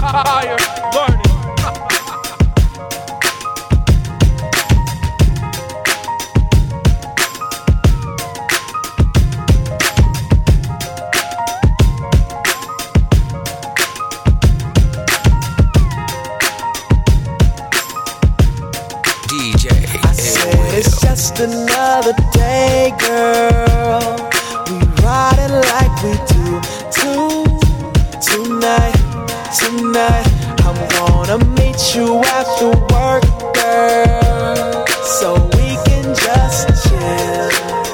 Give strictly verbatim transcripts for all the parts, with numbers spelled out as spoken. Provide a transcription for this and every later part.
Higher learning. D J I said it's just another day, girl. We ride it like we do too. Tonight, tonight, I'm gonna meet you after work, girl, so we can just chill.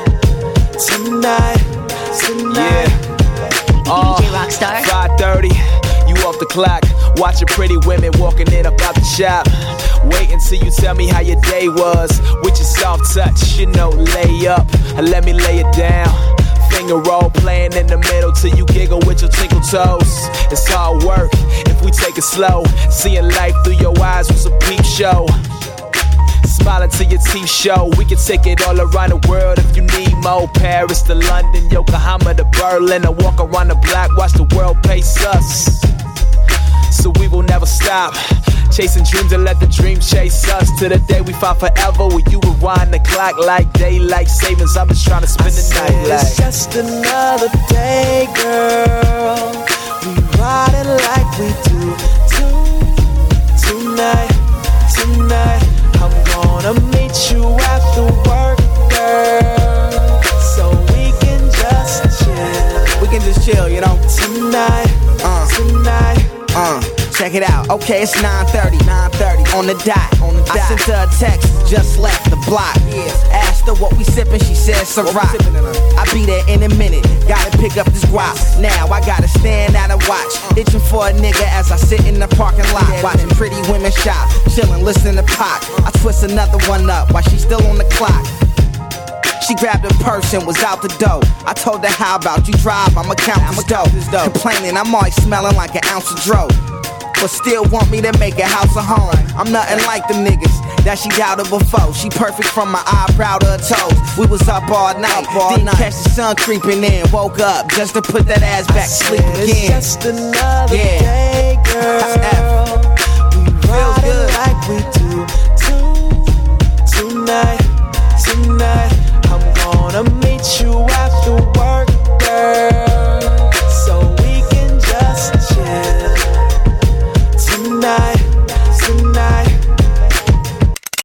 Tonight, tonight. Yeah. Uh, D J Rockstar. five thirty, you off the clock. Watching pretty women walking in about the shop. Wait until you tell me how your day was. With your soft touch, you know, lay up and let me lay it down. Finger roll playing in the middle till you giggle with your tinkle toes. It's hard work if we take it slow. Seeing life through your eyes was a peep show. Smiling till your teeth show. We can take it all around the world if you need more. Paris to London, Yokohama to Berlin. I walk around the block, watch the world pace us. So we will never stop chasing dreams and let the dream chase us to the day we find forever. Will you rewind the clock like daylight savings? I'm just trying to spend the night like it's just another day, girl. We ride it like we do too. Tonight, tonight, I'm gonna meet you after work, girl, so we can just chill. We can just chill, you know. Tonight, uh, tonight. Uh, check it out. Okay, it's nine thirty, nine thirty on the dot, on the dot. I sent her a text, just left the block. Yeah. Asked her what we sippin', she said Ciroc. I be there in a minute, gotta pick up this guap. Now I gotta stand out and watch, itching for a nigga as I sit in the parking lot, watching pretty women shop, chillin', listening to Pac. I twist another one up while she still on the clock. She grabbed her purse and was out the door. I told her, how about you drive, I'ma count this dough. Complaining, I'm always smelling like an ounce of dro, but still want me to make a house a home. I'm nothing like them niggas that she doubted before. She perfect from my eyebrow to her toes. We was up all night, up all didn't night. Catch the sun creeping in. Woke up just to put that ass back to sleep again. It's just another yeah. day, girl. We ride it like we do too. Tonight,